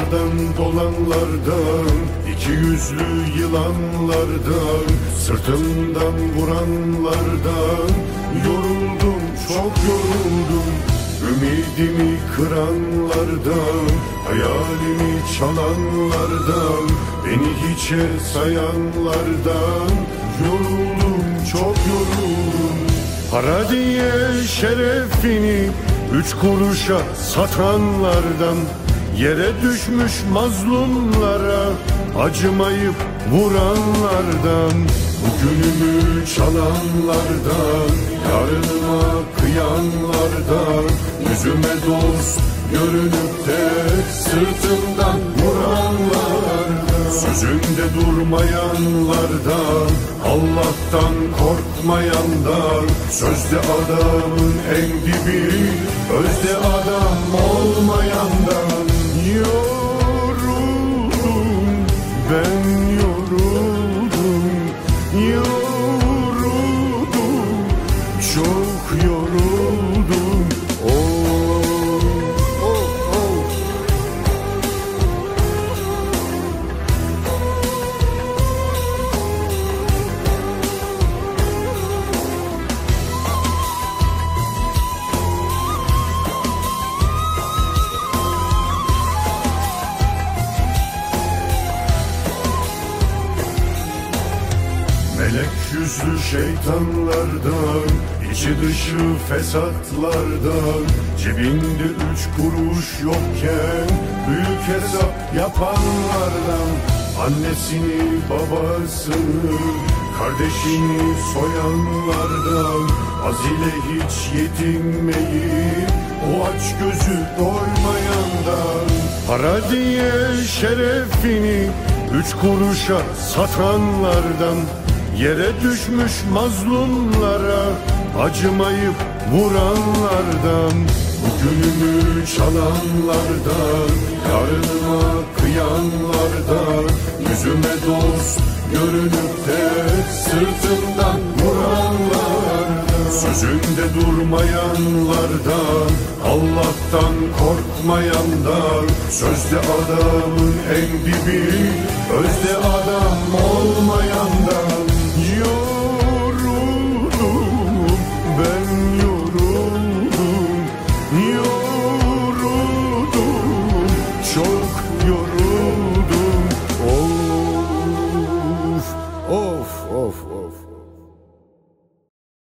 Arkadan dolanlardan, iki yüzlü yılanlardan, sırtımdan vuranlardan yoruldum, çok yoruldum. Ümidimi kıranlardan, hayalimi çalanlardan, beni hiçe sayanlardan yoruldum, çok yoruldum. Para diye şerefini 3 kuruşa satanlardan, yere düşmüş mazlumlara acımayıp vuranlardan, bugünümü çalanlardan, yarınıma kıyanlardan, yüzüme dost görünüp de sırtımdan vuranlardan, sözünde durmayanlardan, Allah'tan korkmayandan, sözde adamın en dibi, özde adam olmayandan. Yoruldum, ben yoruldum, yoruldum, çok yoruldum. Oh, oh, oh. Melek yüzlü şeytanlardan, içi dışı fesatlardan, cebinde 3 kuruş yokken büyük hesap yapanlardan, annesini babasını kardeşini soyanlardan, az ile hiç yetinmeyip o aç gözü doymayandan, para diye şerefini 3 kuruşa satanlardan, yere düşmüş mazlumlara acımayıp vuranlardan, bugünümü çalanlardan, yarınıma kıyanlardan, yüzüme dost görünüp de sırtımdan vuranlardan, sözünde durmayanlardan, Allah'tan korkmayandan, sözde adamın en dibi, özde adam